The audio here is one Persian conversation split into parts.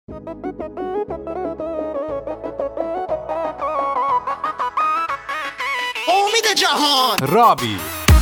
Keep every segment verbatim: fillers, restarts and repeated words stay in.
امید جهان رابی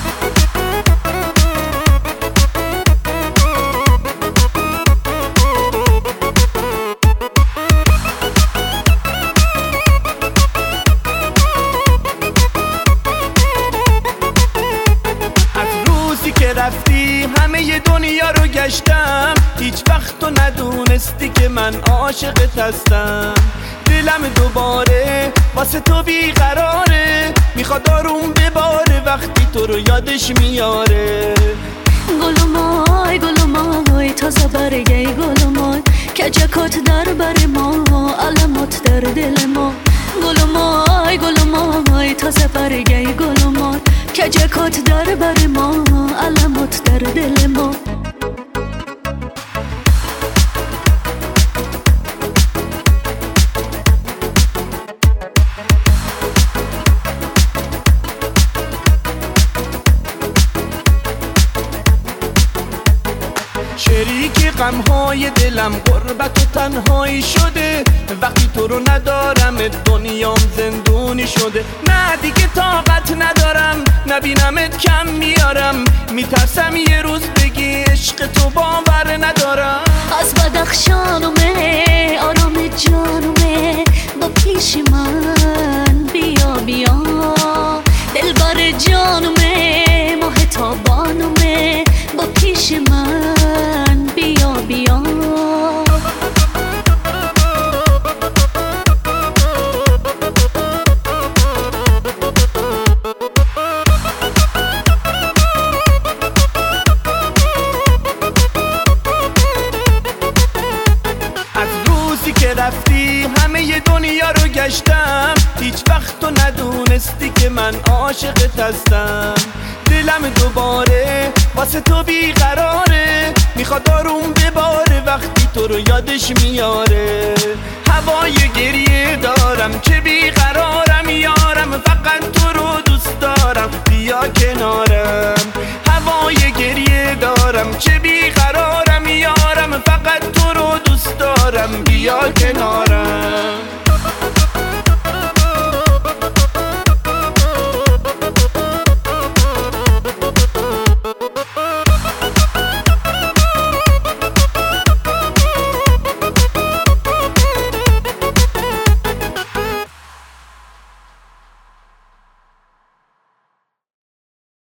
که رفتی همه دنیا رو گشتم، هیچ وقت تو ندونستی که من عاشقت هستم. دلم دوباره واسه تو بیقراره، میخواد آروم بباره وقتی تو رو یادش میاره. گلومای گلومای تازه برگی گلومای که جکات در بر ما علمات در دل ما. گلومای گلومای تازه برگی گلومای که جکات در بر ما علمات در دل ما. شریک غمهای دلم غربت و تنهایی شده، وقتی تو رو ندارم دنیام زندونی شده. نه دیگه طاقت ندارم نبینمت کم میارم، میترسم یه روز بگی عشق تو باور ندارم. از بدخشانومه آرام جانومه با پیش من بیا بیا. دلبر جانومه ماه تابانومه با پیش من بیا بیا. که رفتی همه دنیا رو گشتم، هیچ وقت تو ندونستی که من عاشقت هستم. دلم دوباره واسه تو بیقراره، میخواد آروم بباره وقتی تو رو یادش میاره. هوای گریه دارم که بیقرارم یارم، فقط تو رو دوست دارم بیا کنارم. هوای گریه دارم که بیقرارم یارم، فقط تو رو دوست دارم بیا کنارم.